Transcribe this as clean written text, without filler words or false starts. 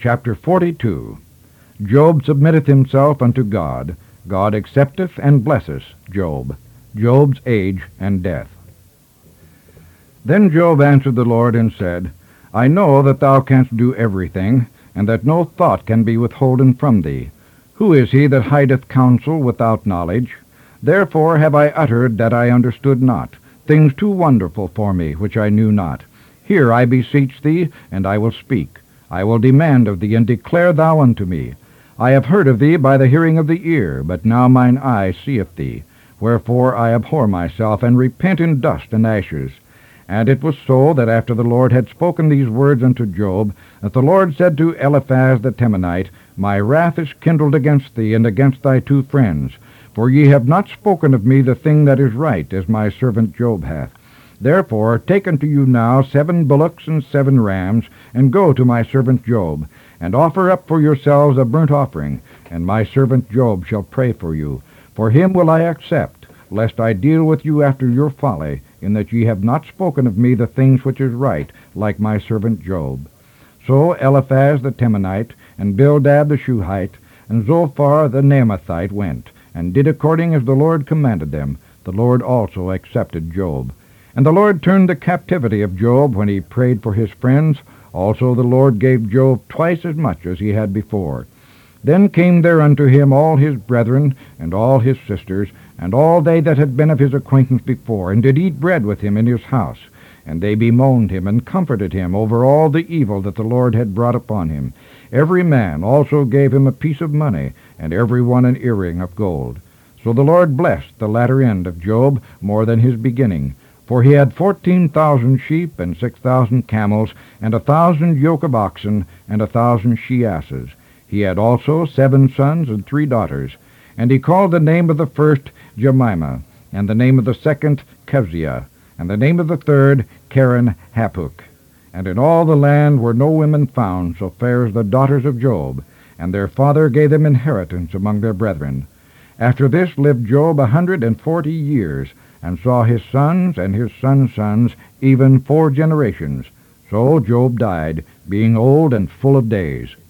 Chapter 42. Job submitteth himself unto God. God accepteth and blesseth Job. Job's age and death. Then Job answered the Lord and said, I know that thou canst do everything, and that no thought can be withholden from thee. Who is he that hideth counsel without knowledge? Therefore have I uttered that I understood not, things too wonderful for me, which I knew not. Hear, I beseech thee, and I will speak. I will demand of thee, and declare thou unto me. I have heard of thee by the hearing of the ear, but now mine eye seeth thee. Wherefore I abhor myself, and repent in dust and ashes. And it was so, that after the Lord had spoken these words unto Job, that the Lord said to Eliphaz the Temanite, My wrath is kindled against thee, and against thy two friends. For ye have not spoken of me the thing that is right, as my servant Job hath. Therefore take unto you now 7 bullocks and 7 rams, and go to my servant Job, and offer up for yourselves a burnt offering, and my servant Job shall pray for you. For him will I accept, lest I deal with you after your folly, in that ye have not spoken of me the things which is right, like my servant Job. So Eliphaz the Temanite, and Bildad the Shuhite, and Zophar the Naamathite went, and did according as the Lord commanded them. The Lord also accepted Job. And the Lord turned the captivity of Job when he prayed for his friends. Also the Lord gave Job twice as much as he had before. Then came there unto him all his brethren, and all his sisters, and all they that had been of his acquaintance before, and did eat bread with him in his house. And they bemoaned him, and comforted him over all the evil that the Lord had brought upon him. Every man also gave him a piece of money, and every one an earring of gold. So the Lord blessed the latter end of Job more than his beginning. For he had 14,000 sheep, and 6,000 camels, and 1,000 yoke of oxen, and 1,000 she-asses. He had also 7 sons and 3 daughters. And he called the name of the first Jemimah, and the name of the second Keziah, and the name of the third Keren-Happuch. And in all the land were no women found so fair as the daughters of Job, and their father gave them inheritance among their brethren. After this lived Job 140 years, and saw his sons and his sons' sons, even 4 generations. So Job died, being old and full of days.